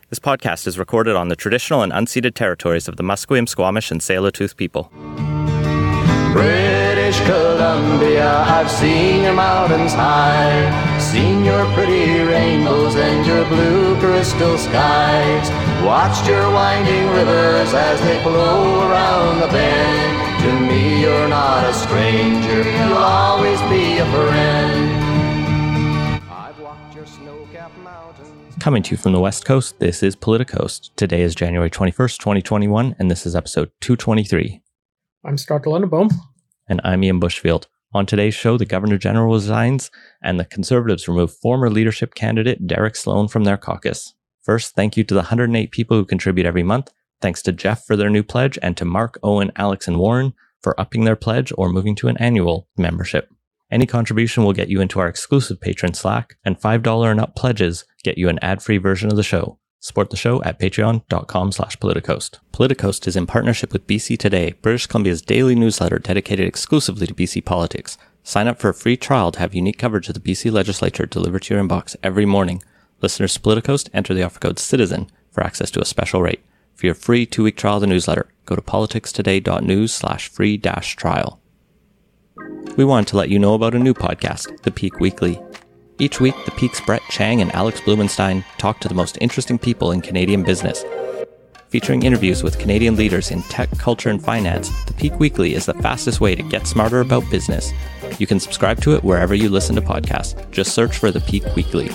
This podcast is recorded on the traditional and unceded territories of the Musqueam, Squamish, and Tsleil-Waututh people. British Columbia, I've seen your mountains high, seen your pretty rainbows and your blue crystal skies, watched your winding rivers as they flow around the bend. To me you're not a stranger, you'll always be a friend. I've walked your snow-capped mountains. Coming to you from the West Coast, this is Politicoast. Today is January 21st, 2021, and this is episode 223. I'm Scott Lennebaum. And I'm Ian Bushfield. On today's show, the Governor General resigns, and the Conservatives remove former leadership candidate Derek Sloan from their caucus. First, thank you to the 108 people who contribute every month. Thanks to Jeff for their new pledge, and to Mark, Owen, Alex, and Warren for upping their pledge or moving to an annual membership. Any contribution will get you into our exclusive patron Slack, and $5 and up pledges get you an ad-free version of the show. Support the show at patreon.com/Politicoast. Politicoast is in partnership with BC Today, British Columbia's daily newsletter dedicated exclusively to BC politics. Sign up for a free trial to have unique coverage of the BC legislature delivered to your inbox every morning. Listeners to Politicoast enter the offer code CITIZEN for access to a special rate. For your free 2-week trial of the newsletter, go to politicstoday.news/free-trial. We wanted to let you know about a new podcast, The Peak Weekly. Each week, The Peak's Brett Chang and Alex Blumenstein talk to the most interesting people in Canadian business. Featuring interviews with Canadian leaders in tech, culture, and finance, The Peak Weekly is the fastest way to get smarter about business. You can subscribe to it wherever you listen to podcasts. Just search for The Peak Weekly.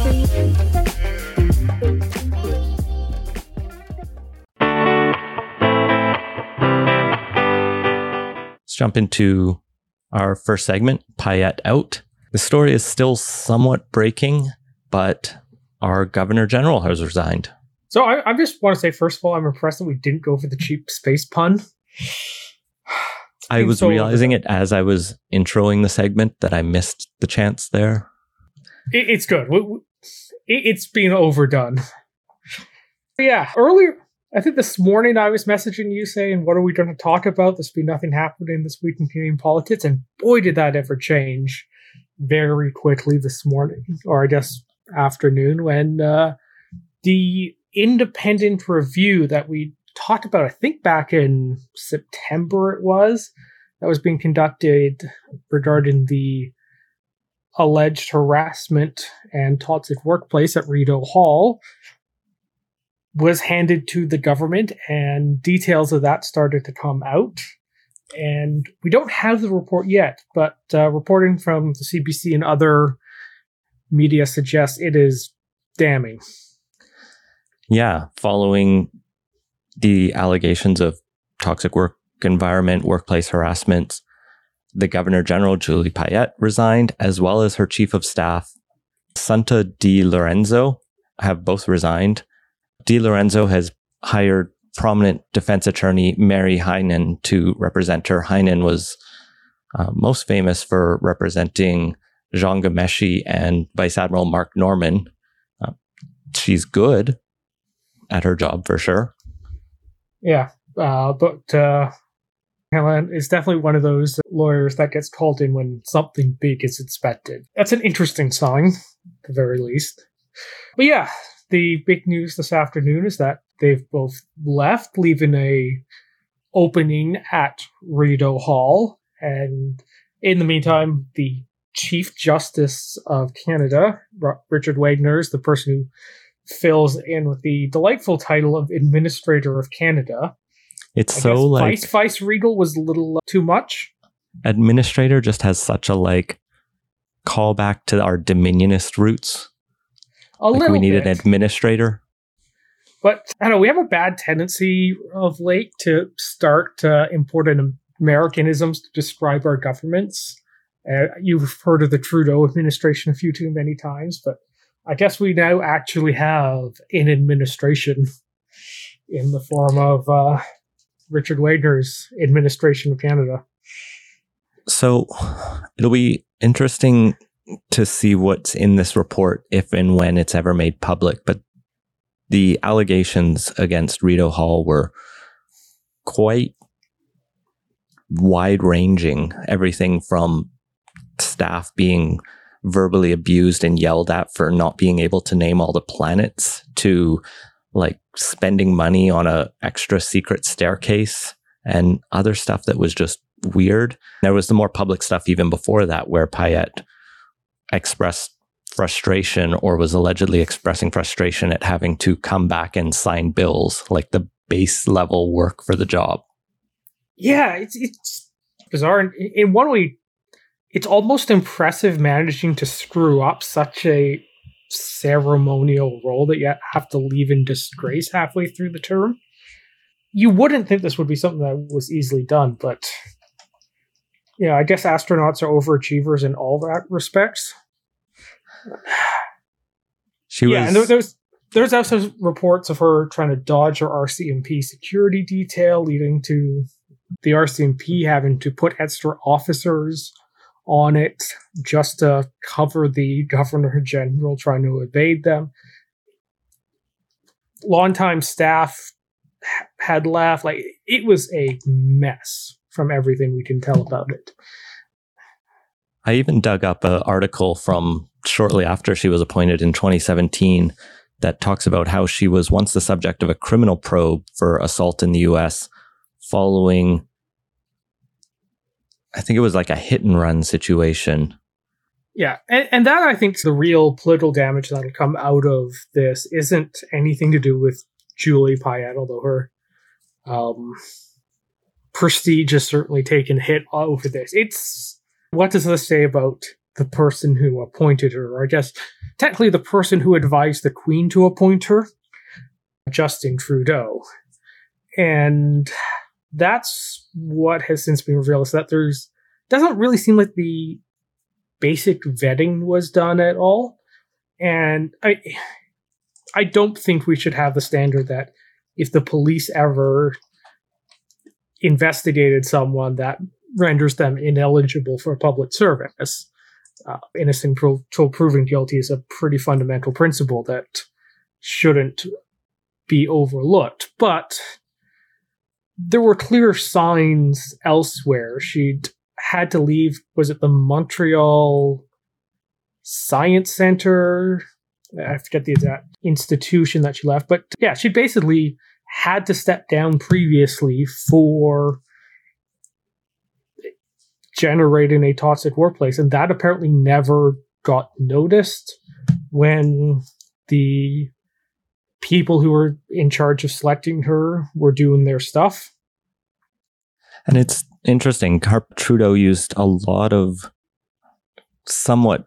Let's jump into our first segment, Payette Out. The story is still somewhat breaking, but our Governor General has resigned. So I just want to say, first of all, I'm impressed that we didn't go for the cheap space pun. I was realizing it as I was introing the segment that I missed the chance there. It's good. It's been overdone. Yeah, earlier, I think this morning I was messaging you saying, what are we going to talk about? There's been nothing happening this week in Canadian politics. And boy, did that ever change very quickly this morning, or I guess afternoon, when the independent review that we talked about, I think back in September it was, that was being conducted regarding the alleged harassment and toxic workplace at Rideau Hall, was handed to the government, and details of that started to come out. And we don't have the report yet, but reporting from the CBC and other media suggests it is damning. Yeah, following the allegations of toxic work environment, workplace harassment, the Governor General, Julie Payette, resigned, as well as her Chief of Staff, Santa Di Lorenzo, have both resigned. Di Lorenzo has hired prominent defense attorney Mary Heinen to represent her. Heinen was most famous for representing Jean Ghomeshi and Vice Admiral Mark Norman. She's good at her job for sure. Yeah, but Helen is definitely one of those lawyers that gets called in when something big is expected. That's an interesting sign, at the very least. But yeah, the big news this afternoon is that they've both left, leaving a opening at Rideau Hall. And in the meantime, the Chief Justice of Canada, Richard Wagner, is the person who fills in with the delightful title of Administrator of Canada. It's so like Vice Regal was a little too much. Administrator just has such a like callback to our Dominionist roots. We need an administrator. But I don't know, we have a bad tendency of late to start importing Americanisms to describe our governments. You've heard of the Trudeau administration a few too many times, but I guess we now actually have an administration in the form of Richard Wagner's administration of Canada. So it'll be interesting to see what's in this report if and when it's ever made public. But the allegations against Rideau Hall were quite wide-ranging. Everything from staff being verbally abused and yelled at for not being able to name all the planets to like spending money on a extra secret staircase and other stuff that was just weird. There was the more public stuff even before that, where Payette expressed frustration, or was allegedly expressing frustration at having to come back and sign bills, like the base level work for the job. Yeah, it's bizarre. In one way, it's almost impressive managing to screw up such a ceremonial role that you have to leave in disgrace halfway through the term. You wouldn't think this would be something that was easily done, but yeah, I guess astronauts are overachievers in all that respects. And there's also reports of her trying to dodge her RCMP security detail, leading to the RCMP having to put extra officers on it just to cover the Governor General trying to evade them. Longtime staff had left. Like, it was a mess from everything we can tell about it. I even dug up an article from shortly after she was appointed in 2017 that talks about how she was once the subject of a criminal probe for assault in the US following, I think it was like a hit and run situation. Yeah, and that, I think, the real political damage that'll come out of this isn't anything to do with Julie Payette, although her prestige has certainly taken a hit over this. It's, what does this say about the person who appointed her, or I guess technically the person who advised the Queen to appoint her, Justin Trudeau. And that's what has since been revealed, is that doesn't really seem like the basic vetting was done at all. And I don't think we should have the standard that if the police ever investigated someone, that renders them ineligible for public service. Innocent till proven guilty is a pretty fundamental principle that shouldn't be overlooked. But there were clear signs elsewhere. She'd had to leave, was it the Montreal Science Center? I forget the exact institution that she left. But yeah, she basically had to step down previously for generating a toxic workplace, and that apparently never got noticed when the people who were in charge of selecting her were doing their stuff. And it's interesting, Trudeau used a lot of somewhat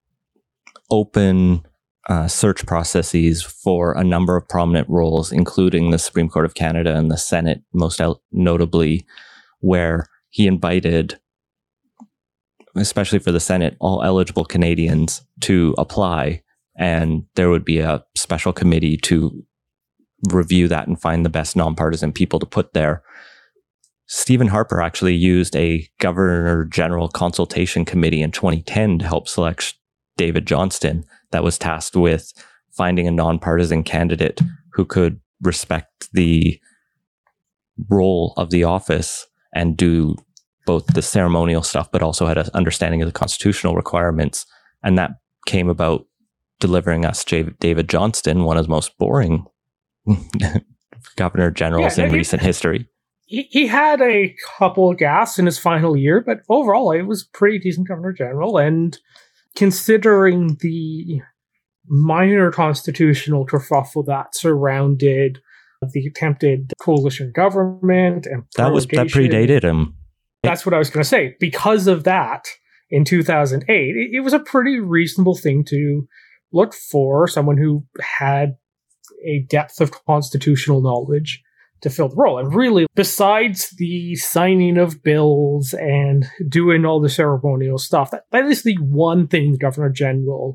open search processes for a number of prominent roles, including the Supreme Court of Canada and the Senate, most notably, where he invited, especially for the Senate, all eligible Canadians to apply, and there would be a special committee to review that and find the best nonpartisan people to put there. Stephen Harper actually used a Governor General consultation committee in 2010 to help select David Johnston that was tasked with finding a nonpartisan candidate who could respect the role of the office and do both the ceremonial stuff, but also had an understanding of the constitutional requirements. And that came about delivering us David Johnston, one of the most boring Governor Generals in recent history. He had a couple of gaffes in his final year, but overall, it was a pretty decent Governor General. And considering the minor constitutional kerfuffle that surrounded the attempted coalition government and that predated him. That's what I was going to say. Because of that, in 2008, it was a pretty reasonable thing to look for someone who had a depth of constitutional knowledge to fill the role. And really, besides the signing of bills and doing all the ceremonial stuff, that is the one thing the Governor General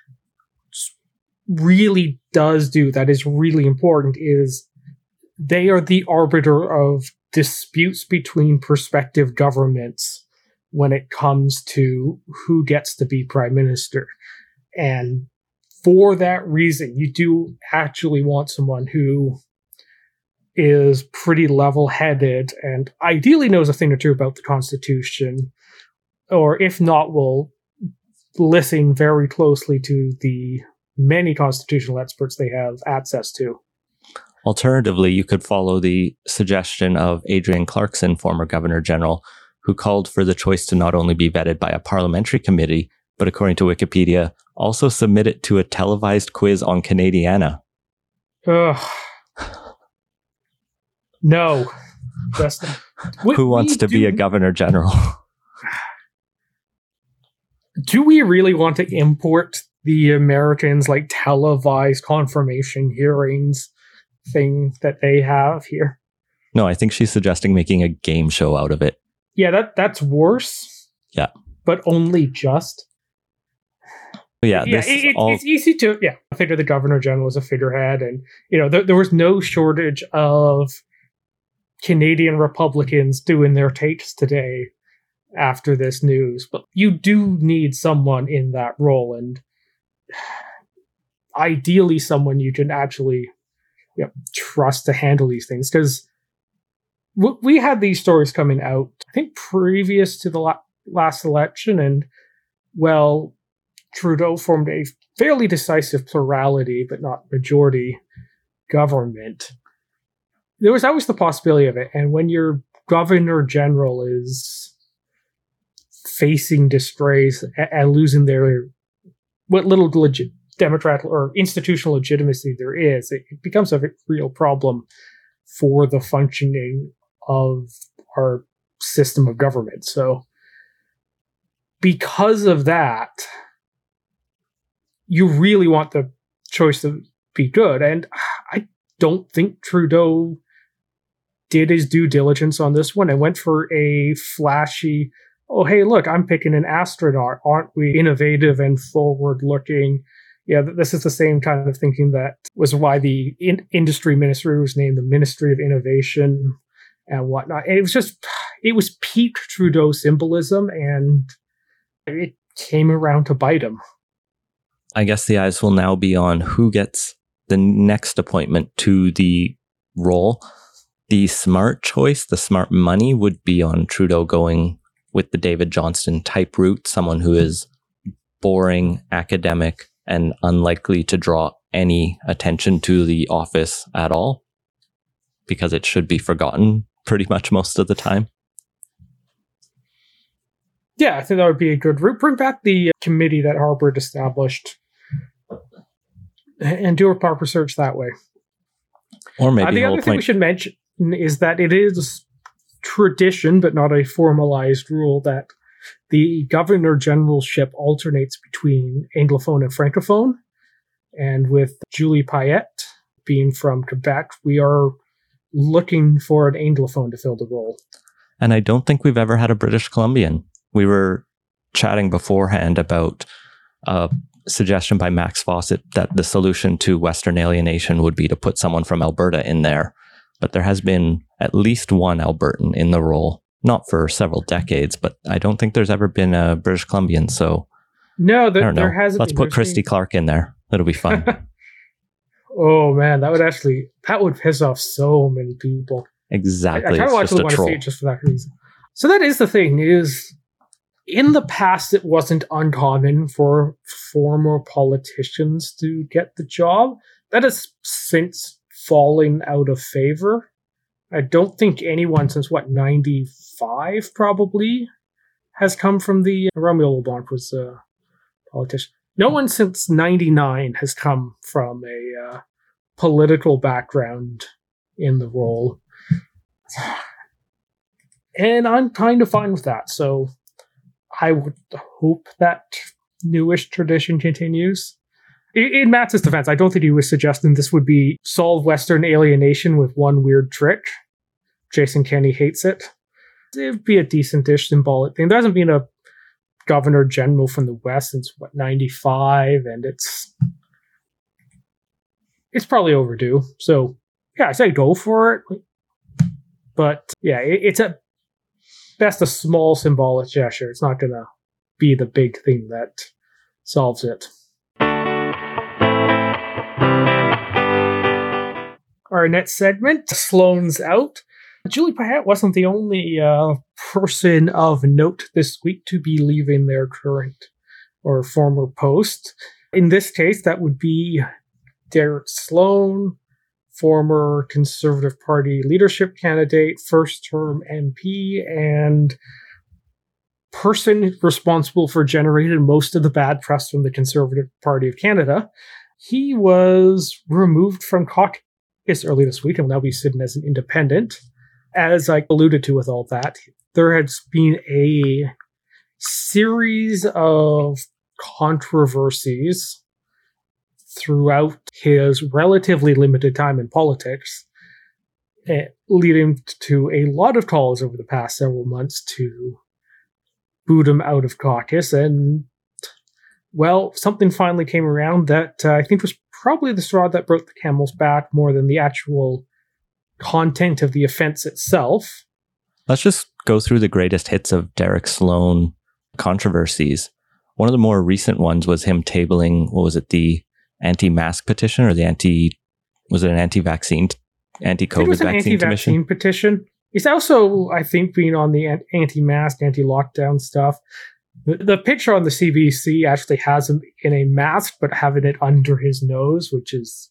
really does do that is really important, is they are the arbiter of disputes between prospective governments when it comes to who gets to be prime minister. And for that reason, you do actually want someone who is pretty level-headed and ideally knows a thing or two about the Constitution, or if not, will listen very closely to the many constitutional experts they have access to. Alternatively, you could follow the suggestion of Adrienne Clarkson, former Governor General, who called for the choice to not only be vetted by a parliamentary committee, but according to Wikipedia, also submit it to a televised quiz on Canadiana. Ugh. No. Justin. Who wants to be a Governor General? Do we really want to import the Americans like televised confirmation hearings thing that they have here? No, I think she's suggesting making a game show out of it. Yeah, that's worse. Yeah. But only just. Yeah, it's easy to figure the Governor General is a figurehead, and there was no shortage of Canadian Republicans doing their takes today after this news. But you do need someone in that role, and ideally someone you can actually trust to handle these things, because we had these stories coming out, I think, previous to the last election, and Trudeau formed a fairly decisive plurality, but not majority government. There was always the possibility of it. And when your Governor General is facing disgrace and losing their what little Democrat or institutional legitimacy there is, it becomes a real problem for the functioning of our system of government. So because of that, you really want the choice to be good. And I don't think Trudeau did his due diligence on this one and went for a flashy, oh, hey, look, I'm picking an astronaut. Aren't we innovative and forward-looking? Yeah, this is the same kind of thinking that was why the industry ministry was named the Ministry of Innovation and whatnot. And it was peak Trudeau symbolism, and it came around to bite him. I guess the eyes will now be on who gets the next appointment to the role. The smart choice, the smart money, would be on Trudeau going with the David Johnston type route, someone who is boring, academic, and unlikely to draw any attention to the office at all, because it should be forgotten pretty much most of the time. Yeah, I think that would be a good route. Bring back the committee that Harper established and do a proper search that way. Or maybe the other thing we should mention is that it is tradition, but not a formalized rule, that the Governor Generalship alternates between Anglophone and Francophone. And with Julie Payette being from Quebec, we are looking for an Anglophone to fill the role. And I don't think we've ever had a British Columbian. We were chatting beforehand about a suggestion by Max Fawcett that the solution to Western alienation would be to put someone from Alberta in there. But there has been at least one Albertan in the role, not for several decades, but I don't think there's ever been a British Columbian. So no, there hasn't. Let's put Christy Clark in there. It'll be fun. Oh man, that would piss off so many people. Exactly. I kind of actually want to see it just for that reason. So that is the thing, is in the past, it wasn't uncommon for former politicians to get the job. That has since fallen out of favor. I don't think anyone since 95 probably has come from the Romeo LeBlanc was a politician. No one since 99 has come from a political background in the role. And I'm kind of fine with that. So I would hope that newish tradition continues. In Matt's defense, I don't think he was suggesting this would be solve Western alienation with one weird trick. Jason Kenney hates it. It'd be a decent-ish symbolic thing. There hasn't been a Governor General from the West since, 95, and it's probably overdue. So, yeah, I say go for it. But, yeah, it's at best a small symbolic gesture. It's not going to be the big thing that solves it. Our next segment, Sloan's Out. Julie Payette wasn't the only person of note this week to be leaving their current or former post. In this case, that would be Derek Sloan, former Conservative Party leadership candidate, first-term MP, and person responsible for generating most of the bad press from the Conservative Party of Canada. He was removed from caucus early this week and will now be sitting as an independent. As I alluded to with all that, there has been a series of controversies throughout his relatively limited time in politics, leading to a lot of calls over the past several months to boot him out of caucus. And, well, something finally came around that I think was probably the straw that broke the camel's back more than the actual content of the offense itself. Let's just go through the greatest hits of Derek Sloan controversies. One of the more recent ones was him tabling, the anti-mask petition, or an anti-vaccine, anti-COVID vaccine commission petition. He's also, I think, been on the anti-mask, anti-lockdown stuff. The picture on the CBC actually has him in a mask, but having it under his nose, which is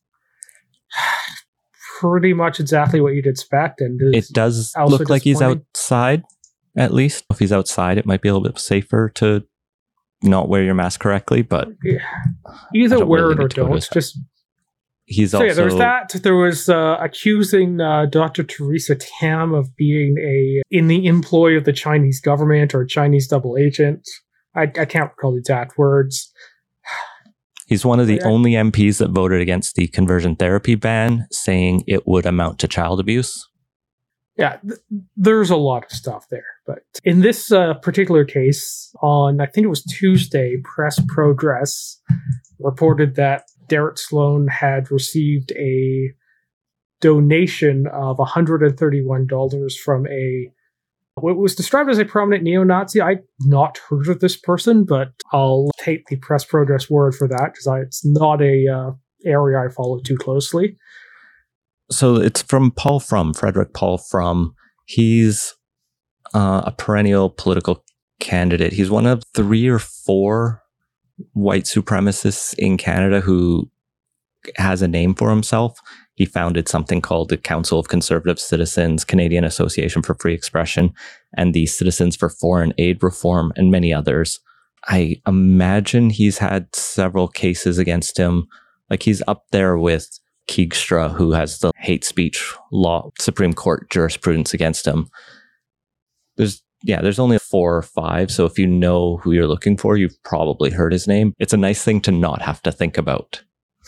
pretty much exactly what you'd expect. And it does look like he's outside, at least. If he's outside, it might be a little bit safer to not wear your mask correctly, but either wear it or don't. There was that. There was accusing Dr. Theresa Tam of being in the employ of the Chinese government or Chinese double agent. I can't recall the exact words. He's one of the only MPs that voted against the conversion therapy ban, saying it would amount to child abuse. Yeah, there's a lot of stuff there. But in this particular case, on, I think it was Tuesday, Press Progress reported that Derek Sloan had received a donation of $131 from what was described as a prominent neo-Nazi. I'd not heard of this person, but I'll take the Press Progress word for that, because it's not a area I follow too closely. So it's from Frederick Paul Frum. He's a perennial political candidate. He's one of 3 or 4 white supremacists in Canada who has a name for himself. He founded something called the Council of Conservative Citizens, Canadian Association for Free Expression, and the Citizens for Foreign Aid Reform, and many others. I imagine he's had several cases against him. Like, he's up there with Keegstra, who has the hate speech law, Supreme Court jurisprudence against him. There's only 4 or 5, so if you know who you're looking for, you've probably heard his name. It's a nice thing to not have to think about.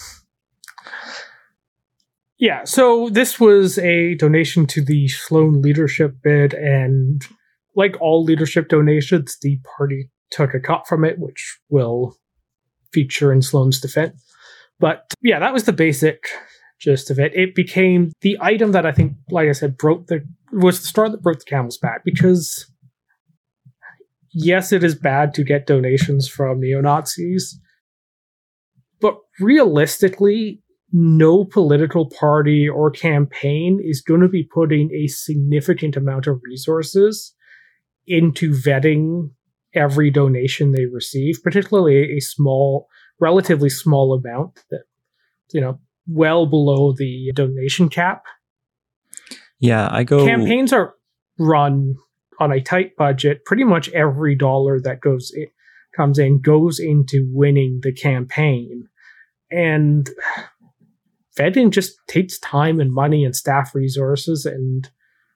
Yeah, so this was a donation to the Sloan leadership bid, and like all leadership donations, the party took a cut from it, which will feature in Sloan's defense. But yeah, that was the basic gist of it. It became the item that I think, like I said, was the straw that broke the camel's back, because yes, it is bad to get donations from neo-Nazis, but realistically, no political party or campaign is going to be putting a significant amount of resources into vetting every donation they receive, particularly a relatively small amount that, well below the donation cap. Yeah, Campaigns are run on a tight budget. Pretty much every dollar that comes in goes into winning the campaign. And vetting just takes time and money and staff resources, and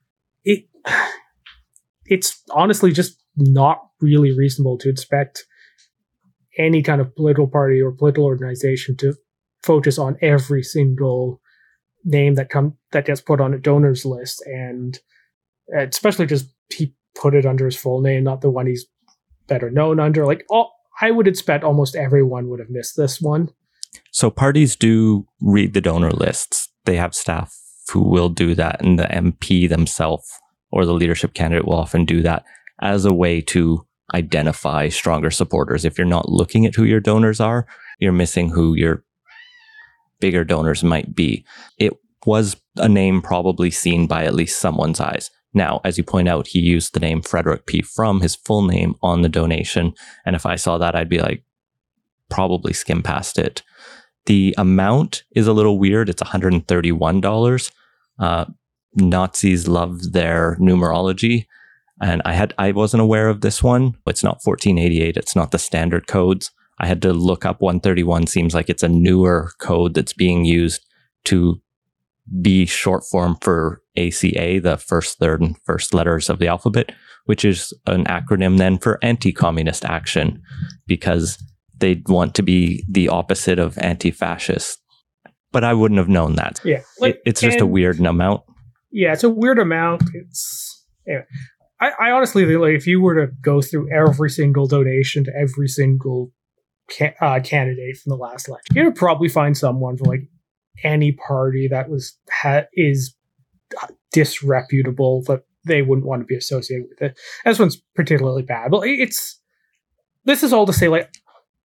it's honestly just not really reasonable to expect any kind of political party or political organization to focus on every single name that gets put on a donors list, and especially just he put it under his full name, not the one he's better known under. I would expect almost everyone would have missed this one. So parties do read the donor lists. They have staff who will do that, and the MP themselves or the leadership candidate will often do that as a way to identify stronger supporters. If you're not looking at who your donors are, you're missing who your bigger donors might be. It was a name probably seen by at least someone's eyes. Now, as you point out, he used the name Frederick P. Frum, his full name, on the donation. And if I saw that, I'd be like, probably skim past it. The amount is a little weird. It's $131. Nazis love their numerology. And I wasn't aware of this one. It's not 1488. It's not the standard codes. I had to look up 131. Seems like it's a newer code that's being used to be short form for ACA, the first, third, and first letters of the alphabet, which is an acronym then for anti-communist action, because they want to be the opposite of anti-fascist. But I wouldn't have known that. Yeah, it's just a weird amount. Yeah, it's a weird amount. Anyway, I honestly think, like, if you were to go through every single donation to every single candidate from the last election, you would probably find someone from like any party that is disreputable, that they wouldn't want to be associated with it. This one's particularly bad. But this is all to say, like,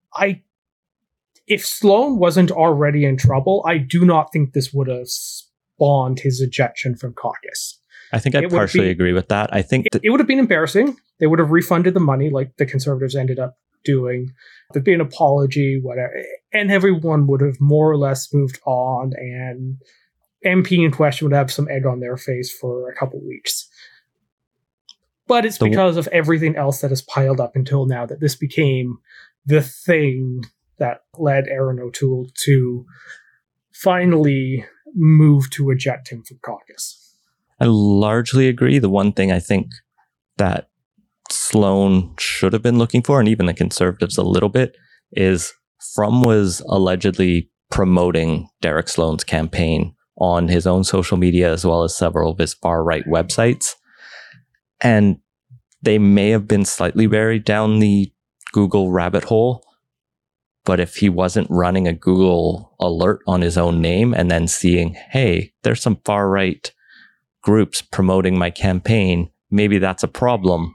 if Sloan wasn't already in trouble, I do not think this would have spawned his ejection from caucus. I think I partially agree with that. I think it would have been embarrassing. They would have refunded the money like the Conservatives ended up doing. There'd be an apology, whatever, and everyone would have more or less moved on, and MP in question would have some egg on their face for a couple weeks. But it's because of everything else that has piled up until now that this became the thing that led Erin O'Toole to finally move to eject him from caucus. I largely agree. The one thing I think that Sloan should have been looking for, and even the Conservatives a little bit, is Frum was allegedly promoting Derek Sloan's campaign on his own social media as well as several of his far-right websites. And they may have been slightly buried down the Google rabbit hole. But if he wasn't running a Google alert on his own name and then seeing, hey, there's some far-right groups promoting my campaign, maybe that's a problem.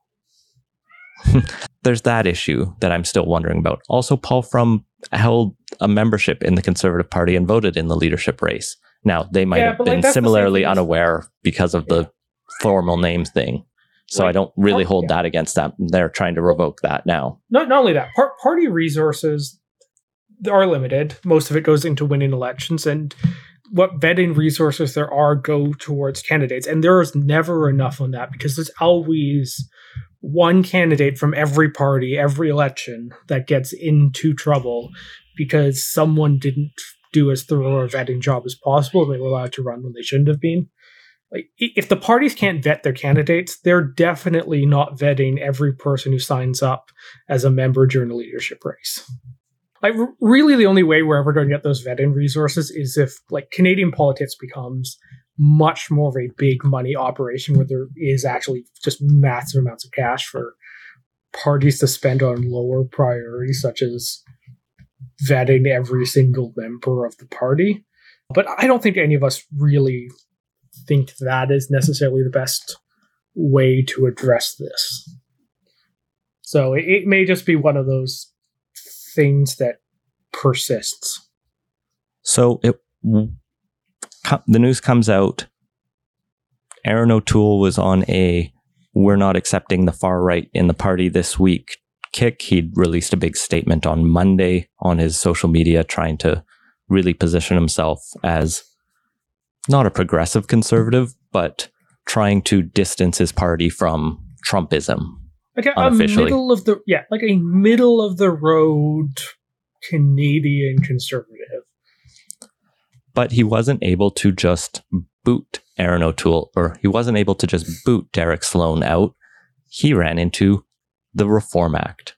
There's that issue that I'm still wondering about. Also, Paul Frum held a membership in the Conservative Party and voted in the leadership race. Now, they might have been similarly unaware because of the formal names thing. So I don't really hold that against them. They're trying to revoke that now. Not only that, party resources are limited. Most of it goes into winning elections, and what vetting resources there are go towards candidates. And there is never enough on that, because there's always one candidate from every party, every election, that gets into trouble because someone didn't do as thorough a vetting job as possible. They were allowed to run when they shouldn't have been. Like, if the parties can't vet their candidates, they're definitely not vetting every person who signs up as a member during the leadership race. Like, really, the only way we're ever going to get those vetting resources is if, like, Canadian politics becomes much more of a big money operation where there is actually just massive amounts of cash for parties to spend on lower priorities, such as vetting every single member of the party. But I don't think any of us really think that is necessarily the best way to address this. So it may just be one of those things that persists. So the news comes out. Erin O'Toole was on a "we're not accepting the far right in the party this week" kick. He'd released a big statement on Monday on his social media trying to really position himself as not a progressive conservative, but trying to distance his party from Trumpism. Like a middle of the road Canadian conservative. But he wasn't able to just boot Erin O'Toole, or he wasn't able to just boot Derek Sloan out. He ran into the Reform Act.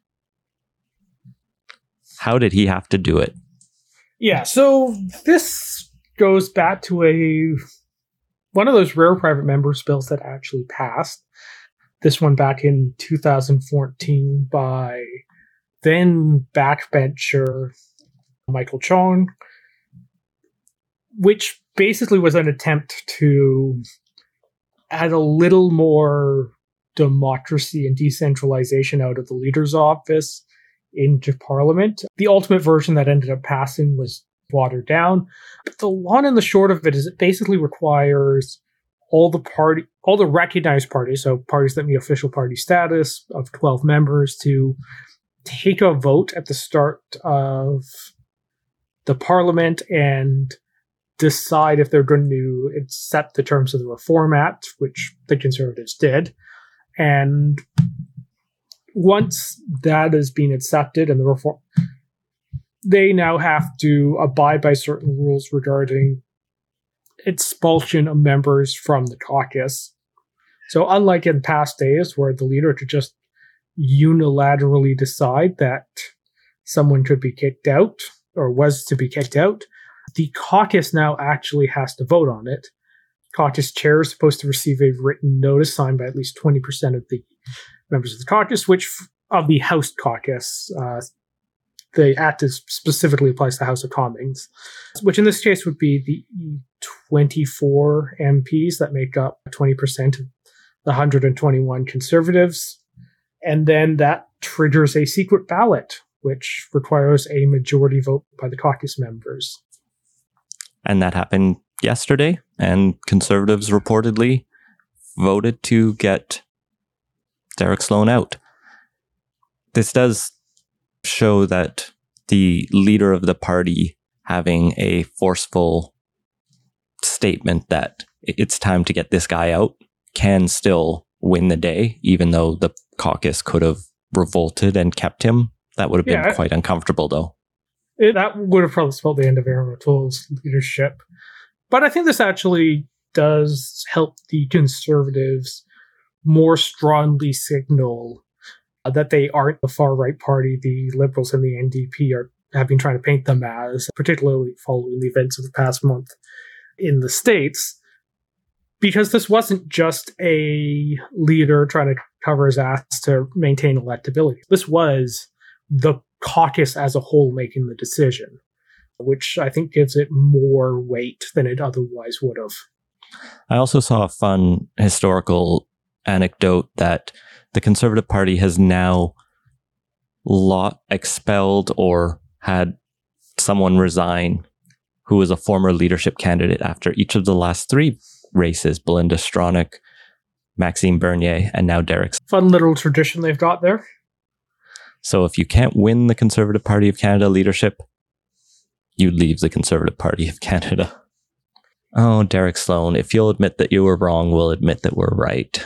How did he have to do it? Yeah, so this goes back to one of those rare private members bills that actually passed. This one back in 2014 by then backbencher Michael Chong, which basically was an attempt to add a little more democracy and decentralization out of the leader's office into Parliament. The ultimate version that ended up passing was watered down. But the long and the short of it is it basically requires all the recognized parties, so parties that meet official party status of 12 members, to take a vote at the start of the Parliament and decide if they're going to accept the terms of the Reform Act, which the Conservatives did. And once that has been accepted and the reform, they now have to abide by certain rules regarding expulsion of members from the caucus. So unlike in past days where the leader could just unilaterally decide that someone could be kicked out or was to be kicked out, the caucus now actually has to vote on it. Caucus chair is supposed to receive a written notice signed by at least 20% of the members of the caucus, which of the House caucus, the act specifically applies to the House of Commons, which in this case would be the 24 MPs that make up 20% of the 121 Conservatives. And then that triggers a secret ballot, which requires a majority vote by the caucus members. And that happened yesterday, and Conservatives reportedly voted to get Derek Sloan out. This does show that the leader of the party having a forceful statement that it's time to get this guy out can still win the day, even though the caucus could have revolted and kept him. That would have been quite uncomfortable, though. That would have probably spelled the end of Aaron O'Toole's leadership. But I think this actually does help the Conservatives more strongly signal that they aren't the far-right party the Liberals and the NDP have been trying to paint them as, particularly following the events of the past month in the States. Because this wasn't just a leader trying to cover his ass to maintain electability. This was the caucus as a whole making the decision, which I think gives it more weight than it otherwise would have. I also saw a fun historical anecdote that the Conservative Party has now expelled or had someone resign who was a former leadership candidate after each of the last three races: Belinda Stronach, Maxime Bernier, and now Derek. Fun little tradition they've got there. So if you can't win the Conservative Party of Canada leadership, you leave the Conservative Party of Canada. Oh, Derek Sloan, if you'll admit that you were wrong, we'll admit that we're right.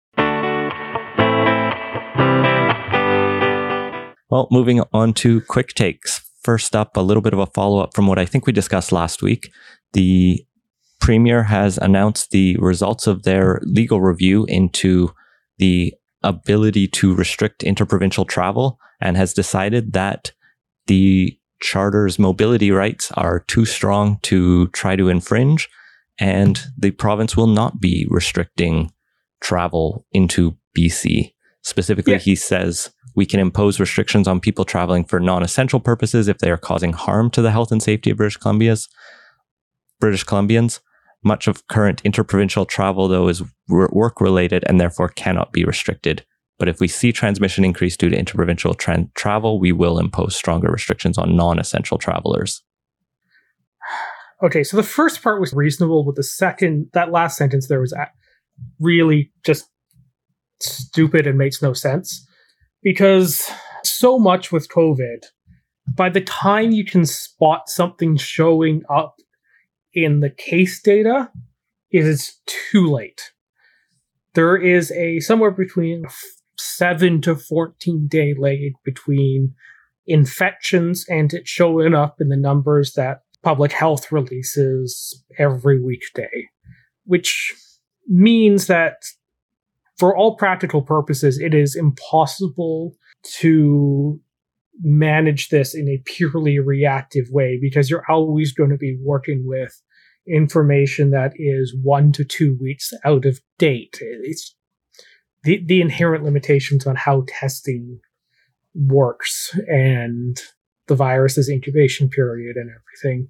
Well, moving on to quick takes. First up, a little bit of a follow-up from what I think we discussed last week. The Premier has announced the results of their legal review into the ability to restrict interprovincial travel and has decided that the Charter's mobility rights are too strong to try to infringe, and the province will not be restricting travel into BC. Specifically, He says we can impose restrictions on people traveling for non-essential purposes if they are causing harm to the health and safety of British Columbians. Much of current interprovincial travel, though, is work-related and therefore cannot be restricted. But if we see transmission increase due to interprovincial travel, we will impose stronger restrictions on non-essential travelers. Okay, so the first part was reasonable, but that last sentence there was really just stupid and makes no sense. Because so much with COVID, by the time you can spot something showing up in the case data, it is too late. There is a somewhere between 7 to 14 day lag between infections and it showing up in the numbers that public health releases every weekday, which means that for all practical purposes, it is impossible to manage this in a purely reactive way because you're always going to be working with information that is 1 to 2 weeks out of date. It's the inherent limitations on how testing works and the virus's incubation period and everything.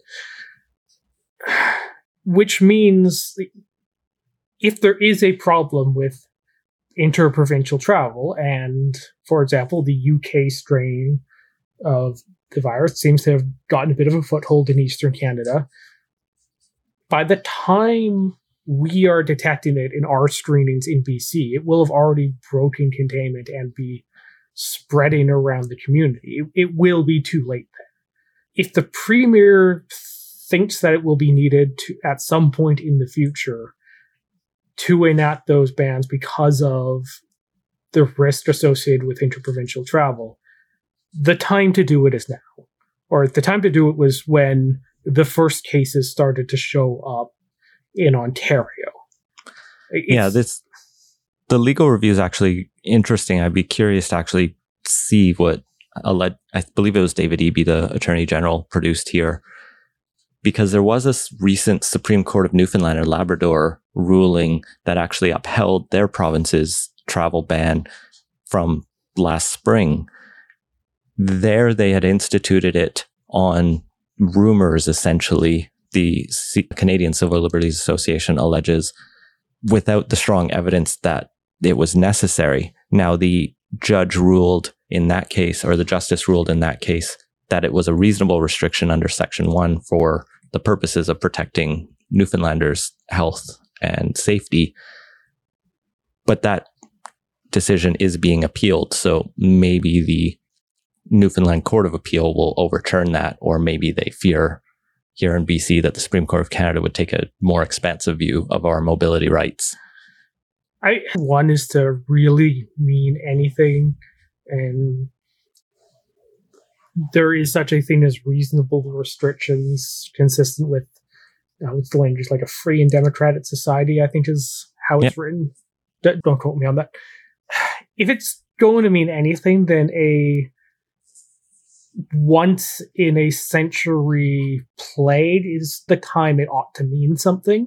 Which means if there is a problem with interprovincial travel, and for example, the UK strain of the virus seems to have gotten a bit of a foothold in Eastern Canada, by the time we are detecting it in our screenings in BC, it will have already broken containment and be spreading around the community. It will be too late then. if the Premier thinks that it will be needed to, at some point in the future, to enact those bans because of the risk associated with interprovincial travel, the time to do it is now. Or the time to do it was when the first cases started to show up in Ontario. The legal review is actually interesting. I'd be curious to actually see what I believe it was David Eby, the Attorney General, produced here, because there was a recent Supreme Court of Newfoundland and Labrador ruling that actually upheld their province's travel ban from last spring. There, they had instituted it on rumors, essentially. The Canadian Civil Liberties Association alleges, without the strong evidence that it was necessary. Now, the judge ruled in that case, or the justice ruled in that case, that it was a reasonable restriction under Section 1 for the purposes of protecting Newfoundlanders' health and safety. But that decision is being appealed, so maybe the Newfoundland Court of Appeal will overturn that, or maybe they fear here in BC that the Supreme Court of Canada would take a more expansive view of our mobility rights. One is to really mean anything, and there is such a thing as reasonable restrictions consistent with what's the language, like a free and democratic society, I think is how it's written. Don't quote me on that. If it's going to mean anything, then a once in a century plague is the time it ought to mean something.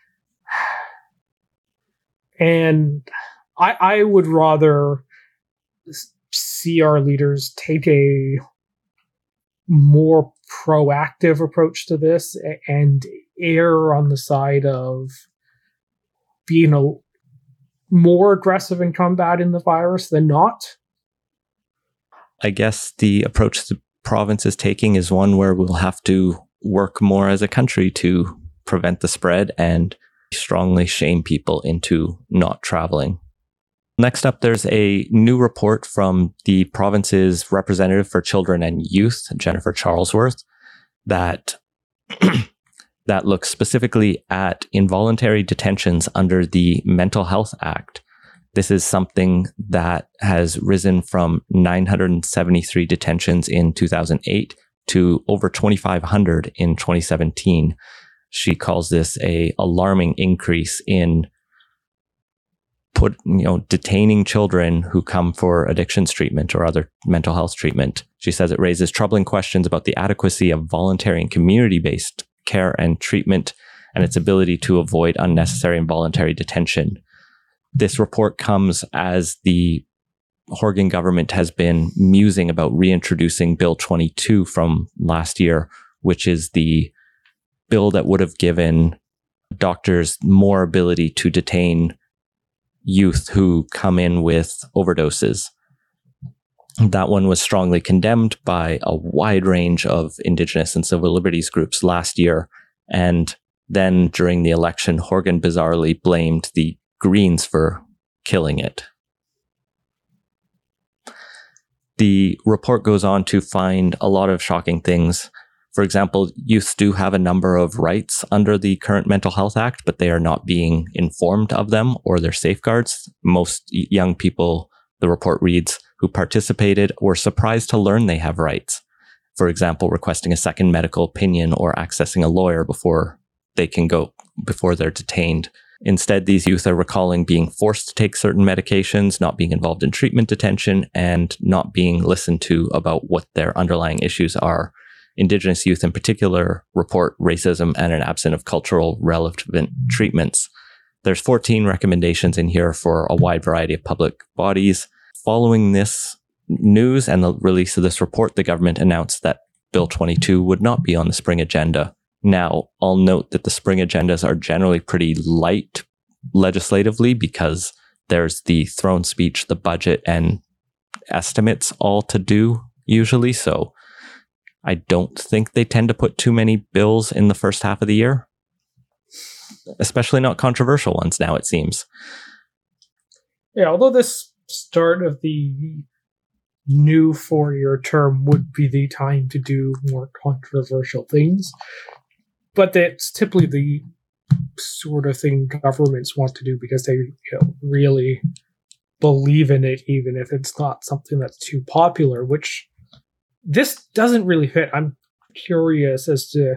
And I would rather see our leaders take a more proactive approach to this and err on the side of being more aggressive in combating the virus than not. I guess the approach the province is taking is one where we'll have to work more as a country to prevent the spread and strongly shame people into not traveling. Next up, there's a new report from the province's representative for children and youth, Jennifer Charlesworth, that looks specifically at involuntary detentions under the Mental Health Act. This is something that has risen from 973 detentions in 2008 to over 2,500 in 2017. She calls this an alarming increase in detaining children who come for addictions treatment or other mental health treatment. She says it raises troubling questions about the adequacy of voluntary and community-based care and treatment and its ability to avoid unnecessary and voluntary detention. This report comes as the Horgan government has been musing about reintroducing Bill 22 from last year, which is the bill that would have given doctors more ability to detain youth who come in with overdoses. That one was strongly condemned by a wide range of Indigenous and civil liberties groups last year. And then during the election, Horgan bizarrely blamed the Greens for killing it. The report goes on to find a lot of shocking things. For example, youths do have a number of rights under the current Mental Health Act, but they are not being informed of them or their safeguards. Most young people, the report reads, who participated were surprised to learn they have rights. For example, requesting a second medical opinion or accessing a lawyer before they're detained. Instead, these youth are recalling being forced to take certain medications, not being involved in treatment detention, and not being listened to about what their underlying issues are. Indigenous youth in particular report racism and an absence of cultural relevant treatments. There's 14 recommendations in here for a wide variety of public bodies. Following this news and the release of this report, the government announced that Bill 22 would not be on the spring agenda. Now, I'll note that the spring agendas are generally pretty light legislatively because there's the throne speech, the budget, and estimates all to do usually. So I don't think they tend to put too many bills in the first half of the year, especially not controversial ones now, it seems. Yeah, although this start of the new 4-year term would be the time to do more controversial things. But that's typically the sort of thing governments want to do because they really believe in it, even if it's not something that's too popular, which this doesn't really fit. I'm curious as to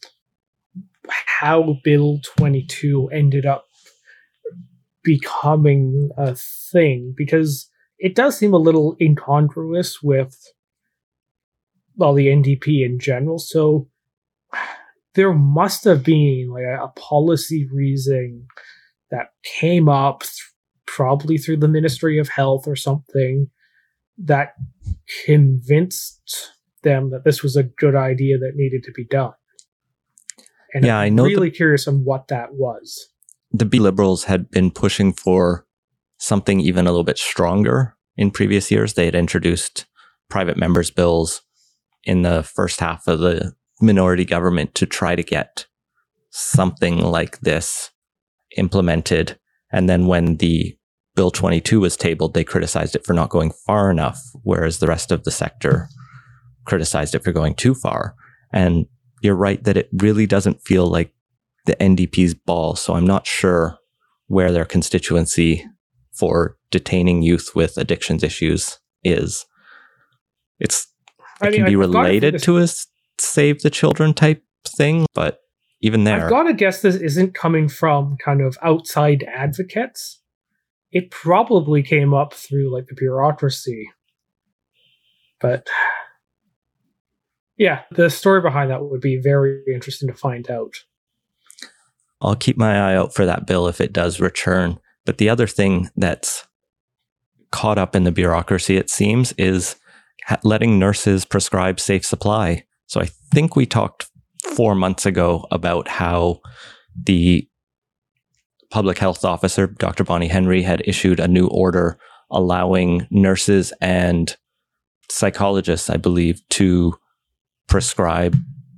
how Bill 22 ended up becoming a thing, because it does seem a little incongruous with, well, the NDP in general. So there must have been like a policy reason that came up probably through the Ministry of Health or something that convinced them that this was a good idea that needed to be done. And yeah, I'm really curious on what that was. The BC Liberals had been pushing for something even a little bit stronger in previous years. They had introduced private members' bills in the first half of the minority government to try to get something like this implemented. And then when the Bill 22 was tabled, they criticized it for not going far enough, whereas the rest of the sector criticized it for going too far. And you're right that it really doesn't feel like the NDP's ball. So I'm not sure where their constituency for detaining youth with addictions issues is. It can be related to a Save the Children type thing, but even there, I've got to guess this isn't coming from kind of outside advocates. It probably came up through like the bureaucracy. But yeah, the story behind that would be very interesting to find out. I'll keep my eye out for that bill if it does return. But the other thing that's caught up in the bureaucracy, it seems, is letting nurses prescribe safe supply. So I think we talked 4 months ago about how the public health officer, Dr. Bonnie Henry, had issued a new order allowing nurses and psychologists, I believe, to prescribe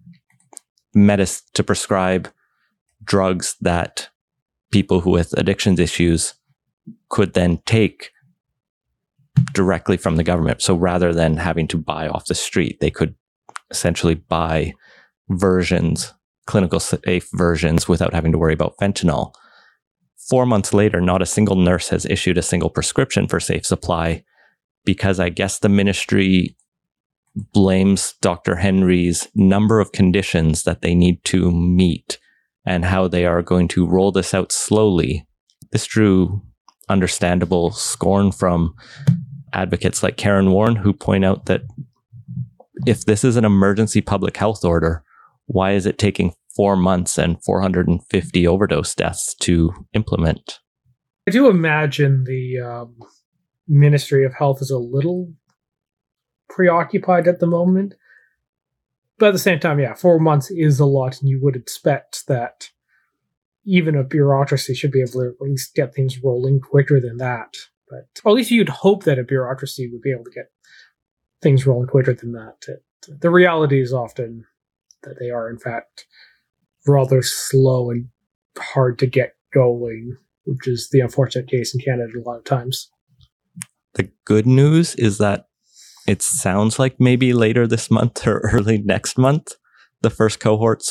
drugs that people who with addictions issues could then take directly from the government. So rather than having to buy off the street, they could essentially buy versions, clinical safe versions, without having to worry about fentanyl. 4 months later, not a single nurse has issued a single prescription for safe supply because I guess the ministry blames Dr. Henry's number of conditions that they need to meet and how they are going to roll this out slowly. This drew understandable scorn from advocates like Karen Warren, who point out that if this is an emergency public health order, why is it taking 4 months and 450 overdose deaths to implement? I do imagine the Ministry of Health is a little preoccupied at the moment. But at the same time, 4 months is a lot, and you would expect that even a bureaucracy should be able to at least get things rolling quicker than that. But or at least you'd hope that a bureaucracy would be able to get things rolling quicker than that. The reality is often that they are, in fact, rather slow and hard to get going, which is the unfortunate case in Canada a lot of times. The good news is that it sounds like maybe later this month or early next month, the first cohorts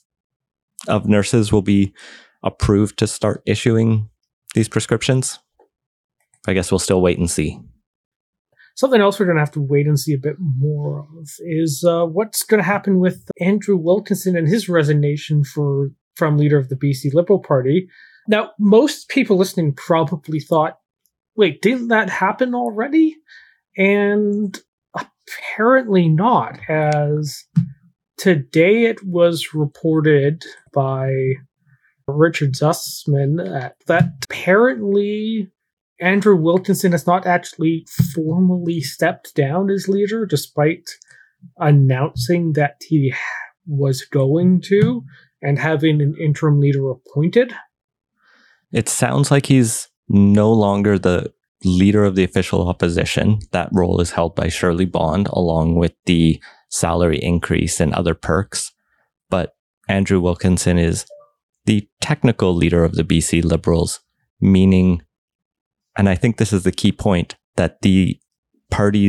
of nurses will be approved to start issuing these prescriptions. I guess we'll still wait and see. Something else we're going to have to wait and see a bit more of is what's going to happen with Andrew Wilkinson and his resignation from leader of the BC Liberal Party. Now, most people listening probably thought, wait, didn't that happen already? And apparently not, as today it was reported by Richard Zussman that apparently Andrew Wilkinson has not actually formally stepped down as leader, despite announcing that he was going to and having an interim leader appointed. It sounds like he's no longer the leader of the official opposition. That role is held by Shirley Bond, along with the salary increase and other perks. But Andrew Wilkinson is the technical leader of the BC Liberals, meaning, and I think this is the key point, that the party's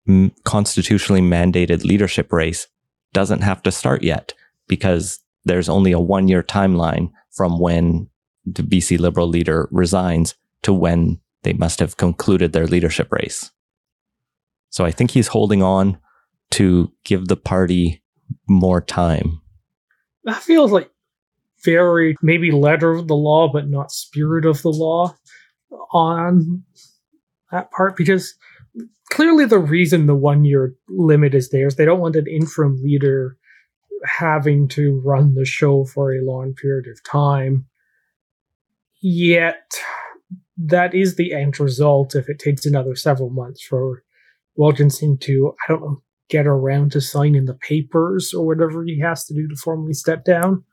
constitutionally mandated leadership race doesn't have to start yet, because there's only a 1-year timeline from when the BC Liberal leader resigns to when they must have concluded their leadership race. So I think he's holding on to give the party more time. That feels like very maybe letter of the law, but not spirit of the law on that part, because clearly the reason the 1-year limit is there is they don't want an interim leader having to run the show for a long period of time. Yet, that is the end result if it takes another several months for Wilkinson to, I don't know, get around to signing the papers or whatever he has to do to formally step down.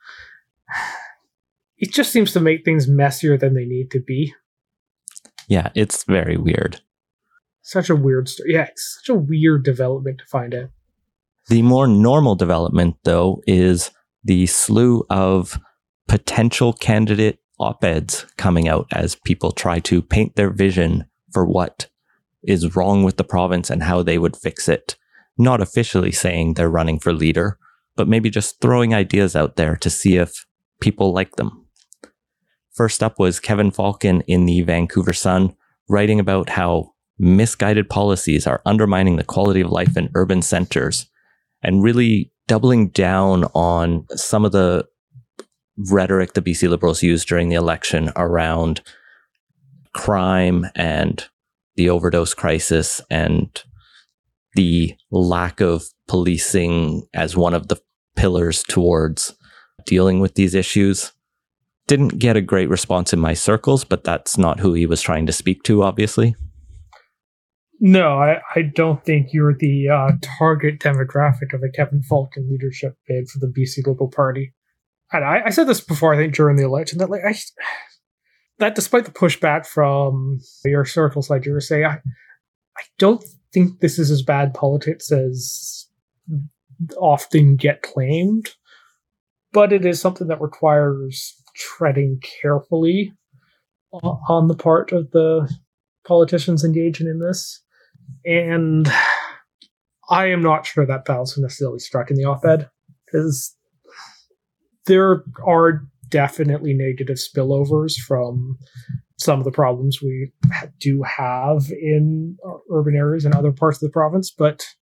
It just seems to make things messier than they need to be. Yeah, it's very weird. Such a weird story. Yeah, it's such a weird development to find out. The more normal development, though, is the slew of potential candidate op-eds coming out as people try to paint their vision for what is wrong with the province and how they would fix it. Not officially saying they're running for leader, but maybe just throwing ideas out there to see if people like them. First up was Kevin Falcon in the Vancouver Sun, writing about how misguided policies are undermining the quality of life in urban centers, and really doubling down on some of the rhetoric the BC Liberals used during the election around crime and the overdose crisis and the lack of policing as one of the pillars towards dealing with these issues. Didn't get a great response in my circles, but that's not who he was trying to speak to, obviously. No, I don't think you're the target demographic of a Kevin Falcon leadership bid for the BC Liberal Party. And I said this before, I think, during the election, that that despite the pushback from your circles, like you were saying, I don't think this is as bad politics as often get claimed, but it is something that requires treading carefully on the part of the politicians engaging in this. And I am not sure that balance was necessarily struck in the op-ed, because there are definitely negative spillovers from some of the problems we do have in urban areas and other parts of the province,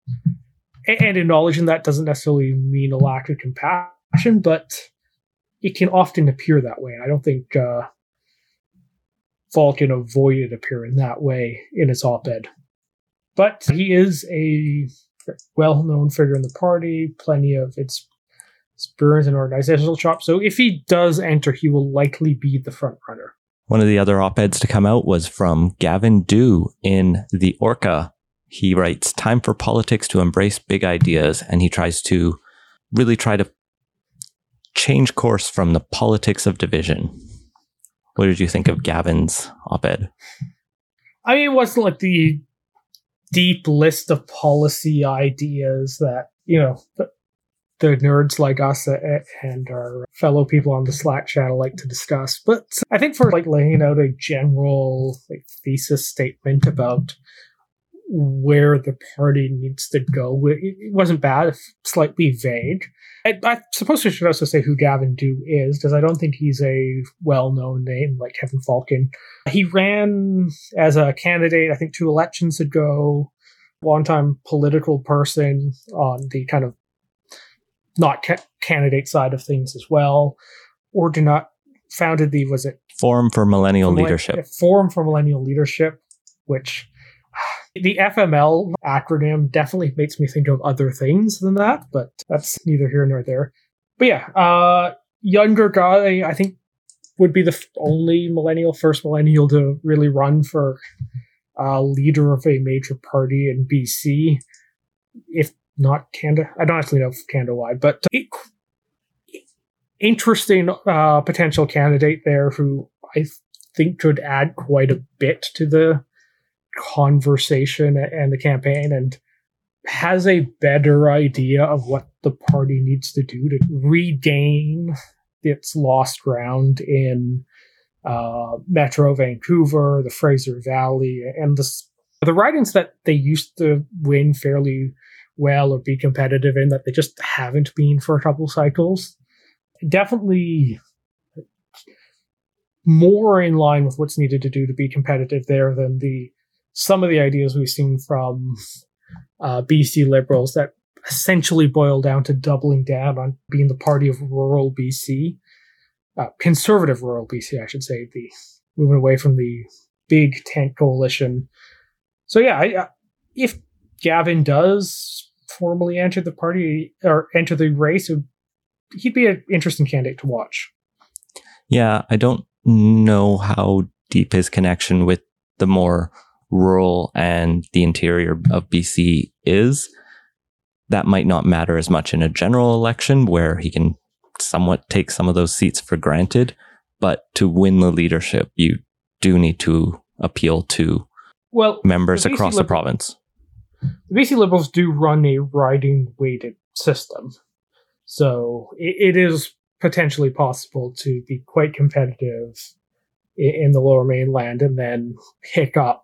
and acknowledging that doesn't necessarily mean a lack of compassion, but it can often appear that way. And I don't think Falcon avoided appearing that way in his op-ed. But he is a well-known figure in the party, plenty of experience and organizational chops. So if he does enter, he will likely be the front runner. One of the other op-eds to come out was from Gavin Dew in The Orca. He writes, "Time for politics to embrace big ideas," and he tries to really try to change course from the politics of division. What did you think of Gavin's op-ed? I mean, it wasn't like the deep list of policy ideas that, the nerds like us and our fellow people on the Slack channel like to discuss. But I think for laying out a general thesis statement about where the party needs to go, it wasn't bad, slightly vague. I suppose we should also say who Gavin Dew is, because I don't think he's a well-known name like Kevin Falcon. He ran as a candidate, I think, 2 elections ago, long-time political person on the kind of not candidate side of things as well. Founded the, Forum for Millennial Leadership. Forum for Millennial Leadership, which the FML acronym definitely makes me think of other things than that, but that's neither here nor there. But yeah, younger guy, I think, would be the first millennial to really run for leader of a major party in BC, if not Canada. I don't actually know if Canada-wide, but interesting potential candidate there who I think could add quite a bit to the conversation and the campaign, and has a better idea of what the party needs to do to regain its lost ground in Metro Vancouver, the Fraser Valley, and the The ridings that they used to win fairly well or be competitive in, that they just haven't been for a couple cycles, definitely more in line with what's needed to do to be competitive there than some of the ideas we've seen from BC Liberals that essentially boil down to doubling down on being the party of rural BC. Conservative rural BC, I should say, moving away from the big tent coalition. So yeah, if Gavin does formally enter the party or enter the race, he'd be an interesting candidate to watch. Yeah, I don't know how deep his connection with the more rural and the interior of BC is. That might not matter as much in a general election where he can somewhat take some of those seats for granted. But to win the leadership, you do need to appeal to members across the province. The BC Liberals do run a riding weighted system. So it is potentially possible to be quite competitive in the Lower Mainland and then pick up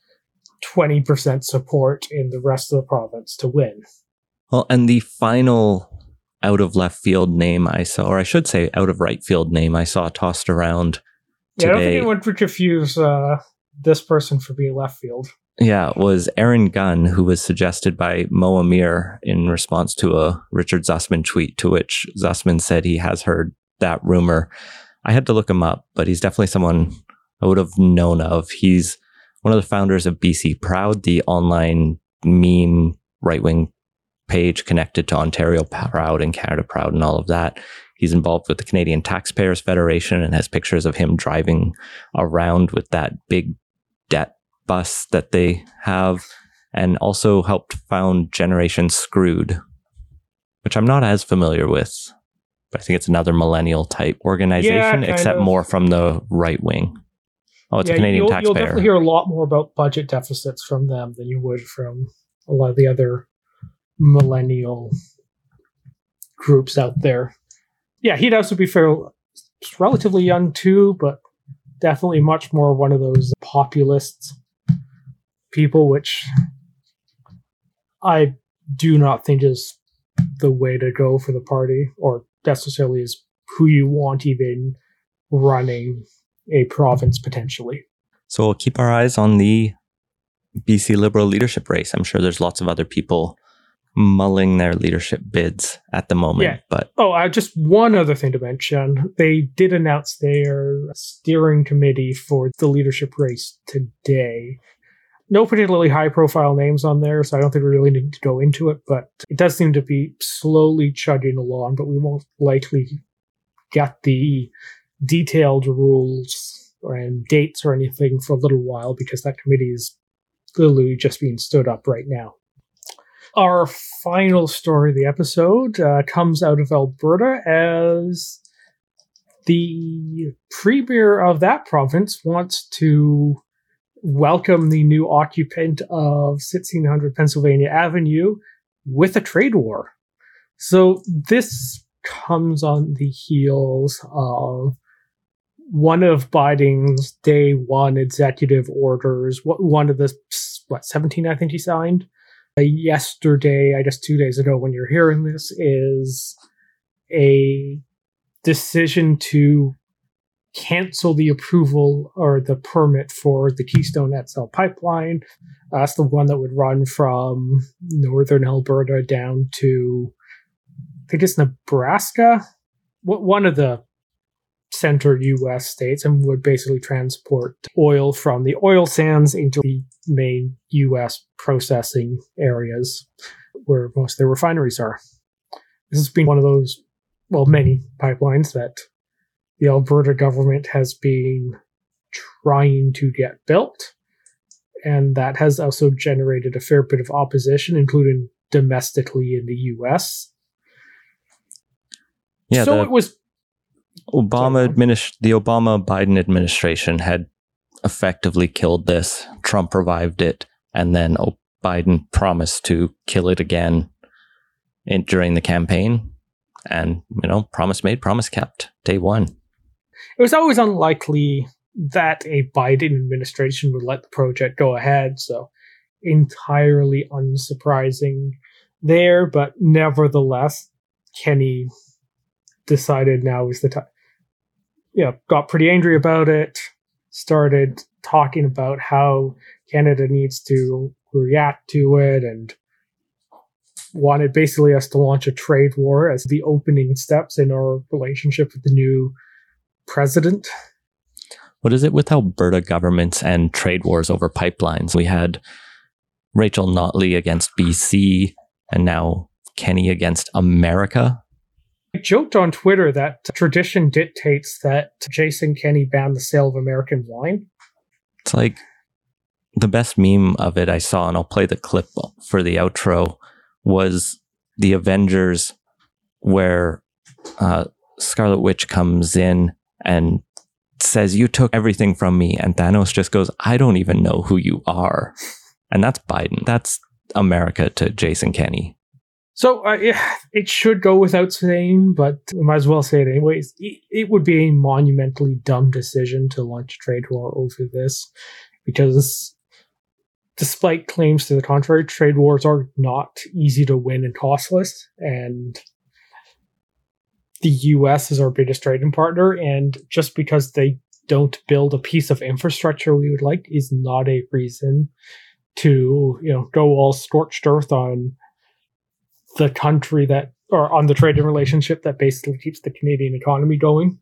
20% support in the rest of the province to win. Well, and the final out of left field name I saw, or I should say out of right field name I saw tossed around today. Yeah, I don't think anyone would confuse this person for being left field. Yeah, it was Aaron Gunn, who was suggested by Mo Amir in response to a Richard Zussman tweet, to which Zussman said he has heard that rumor. I had to look him up, but he's definitely someone I would have known of. He's one of the founders of BC Proud, the online meme right-wing page connected to Ontario Proud and Canada Proud and all of that. He's involved with the Canadian Taxpayers Federation and has pictures of him driving around with that big debt bus that they have, and also helped found Generation Screwed, which I'm not as familiar with, but I think it's another millennial type organization, except more from the right wing. Oh, it's a Canadian taxpayer. You'll definitely hear a lot more about budget deficits from them than you would from a lot of the other millennial groups out there. Yeah, he'd also be relatively young too, but definitely much more one of those populist people, which I do not think is the way to go for the party, or necessarily is who you want even running a province potentially. So we'll keep our eyes on the BC Liberal leadership race. I'm sure there's lots of other people mulling their leadership bids at the moment. Yeah. But just one other thing to mention. They did announce their steering committee for the leadership race today. No particularly high-profile names on there, so I don't think we really need to go into it, but it does seem to be slowly chugging along, but we won't likely get the detailed rules and dates or anything for a little while because that committee is literally just being stood up right now. Our final story of the episode comes out of Alberta as the premier of that province wants to welcome the new occupant of 1600 Pennsylvania Avenue with a trade war. So this comes on the heels of one of Biden's day one executive orders, one of the 17 I think he signed yesterday, I guess 2 days ago when you're hearing this, is a decision to cancel the approval or the permit for the Keystone XL pipeline. That's the one that would run from northern Alberta down to, I think it's Nebraska, one of the center U.S. states, and would basically transport oil from the oil sands into the main U.S. processing areas where most of their refineries are. This has been one of those, many pipelines that the Alberta government has been trying to get built, and that has also generated a fair bit of opposition, including domestically in the U.S. Yeah, so it was the Obama-Biden administration had effectively killed this. Trump revived it, and then Biden promised to kill it again during the campaign. And, promise made, promise kept. Day one. It was always unlikely that a Biden administration would let the project go ahead, so entirely unsurprising there, but nevertheless, Kenney decided now is the time. Got pretty angry about it, started talking about how Canada needs to react to it, and wanted basically us to launch a trade war as the opening steps in our relationship with the new president. What is it with Alberta governments and trade wars over pipelines? We had Rachel Notley against BC, and now Kenney against America. I joked on Twitter that tradition dictates that Jason Kenney ban the sale of American wine. It's like the best meme of it I saw, and I'll play the clip for the outro, was the Avengers where Scarlet Witch comes in and says, "You took everything from me," and Thanos just goes, "I don't even know who you are." And that's Biden. That's America to Jason Kenney. So it should go without saying, but we might as well say it anyways. It would be a monumentally dumb decision to launch a trade war over this, because despite claims to the contrary, trade wars are not easy to win and costless. And the US is our biggest trading partner, and just because they don't build a piece of infrastructure we would like is not a reason to go all scorched earth on the country that, or on the trading relationship that basically keeps the Canadian economy going.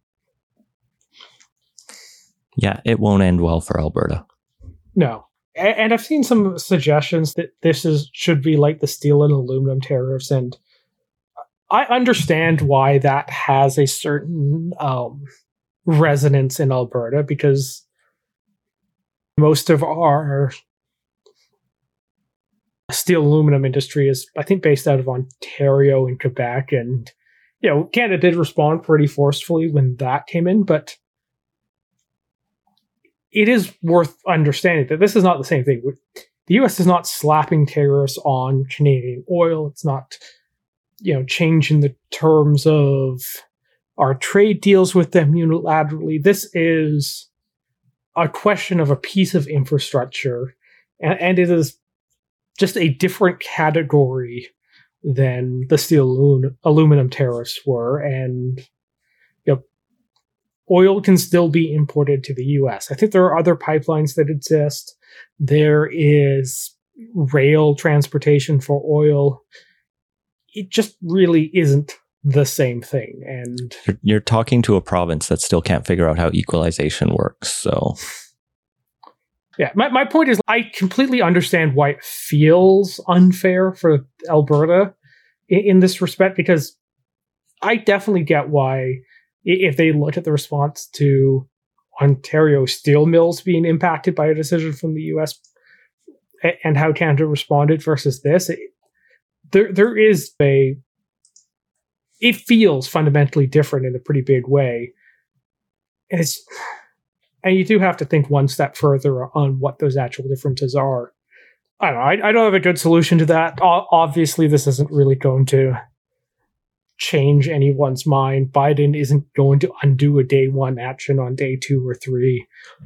Yeah, it won't end well for Alberta. No. And I've seen some suggestions that this should be like the steel and aluminum tariffs, and I understand why that has a certain resonance in Alberta, because most of our steel aluminum industry is, I think, based out of Ontario and Quebec, and Canada did respond pretty forcefully when that came in, but it is worth understanding that this is not the same thing. The US is not slapping tariffs on Canadian oil. It's not changing the terms of our trade deals with them unilaterally. This is a question of a piece of infrastructure, and it is just a different category than the steel aluminum tariffs were, and oil can still be imported to the US. I think there are other pipelines that exist. There is rail transportation for oil. It just really isn't the same thing. And you're talking to a province that still can't figure out how equalization works, so... Yeah, my point is, I completely understand why it feels unfair for Alberta in this respect, because I definitely get why, if they look at the response to Ontario steel mills being impacted by a decision from the US and how Canada responded versus this, there is it feels fundamentally different in a pretty big way. And you do have to think one step further on what those actual differences are. I don't know. I don't have a good solution to that. Obviously, this isn't really going to change anyone's mind. Biden isn't going to undo a day one action on day 2 or 3.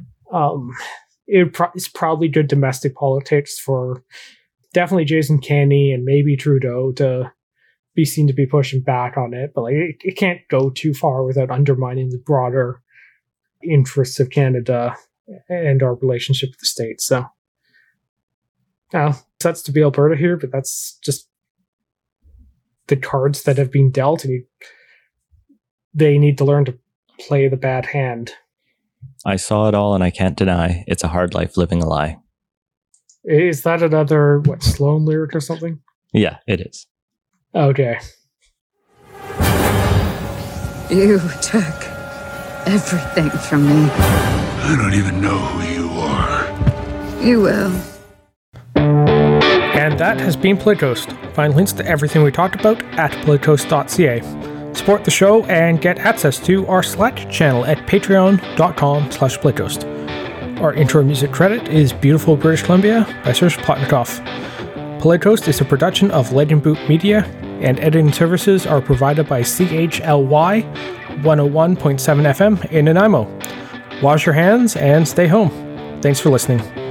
It's probably good domestic politics for definitely Jason Kenney and maybe Trudeau to be seen to be pushing back on it. But it can't go too far without undermining the broader interests of Canada and our relationship with the States. So, that's to be Alberta here, but that's just the cards that have been dealt, and they need to learn to play the bad hand. I saw it all, and I can't deny it's a hard life living a lie. Is that another, Sloan lyric or something? Yeah, it is. Okay. You took everything from me. I don't even know who you are. You will. And that has been Playtoast. Find links to everything we talked about at playtoast.ca. Support the show and get access to our Slack channel at patreon.com/playtoast. Our intro music credit is Beautiful British Columbia by Serge Plotnikoff. Playtoast is a production of Lead and Boot Media, and editing services are provided by CHLY 101.7 FM in Nanaimo. Wash your hands and stay home. Thanks for listening.